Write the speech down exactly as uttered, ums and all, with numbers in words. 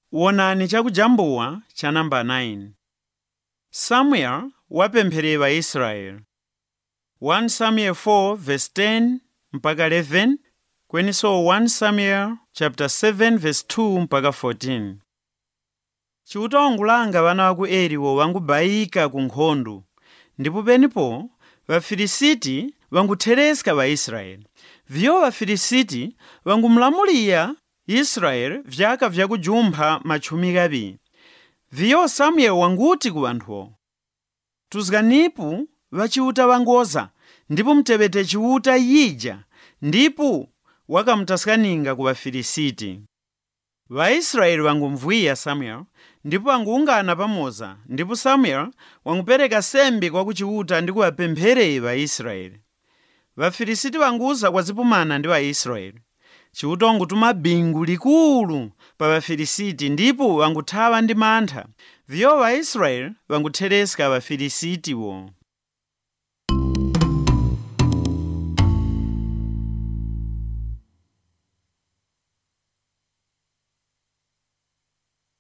Wonani chakujambuwa cha namba nine. Samuel wapempherera Israeli. first Samuel four verse ten mpaka eleven, kweninso first Samuel chapter seven verse two mpaka fourteen. Chiuta wangulanga vana waku Eliwo wangubayika ku nkhondo, ndipo penipo Vafilisiti vangutheresa Vaisraeli. Vyo Vafilisiti vangumulamulira Israeli vyaka vyakujumpha machumi kabi. Vyo Samuel wanguti ku vanthuwo, tuzganipu vachiuta wangoza, ndipo mtebete chiuta yija, ndipo wakamutaskaninga ku Vafilisiti. Vaisraeli wangumvwiya Samuel, ndipo wanguungana pamoza, ndipo Samuel wangupereka sembe kwa kuchiuta ndi kuwapempherera Vaisraeli. Vafilisiti wanguza kwazipumana ndi Vaisraeli. Chiuta wangutuma bingu likulu pa Vafilisiti, ndipo wanguthawa ndi mantha. Vyo Vaisraeli wangutheresa Vafilisitiwo.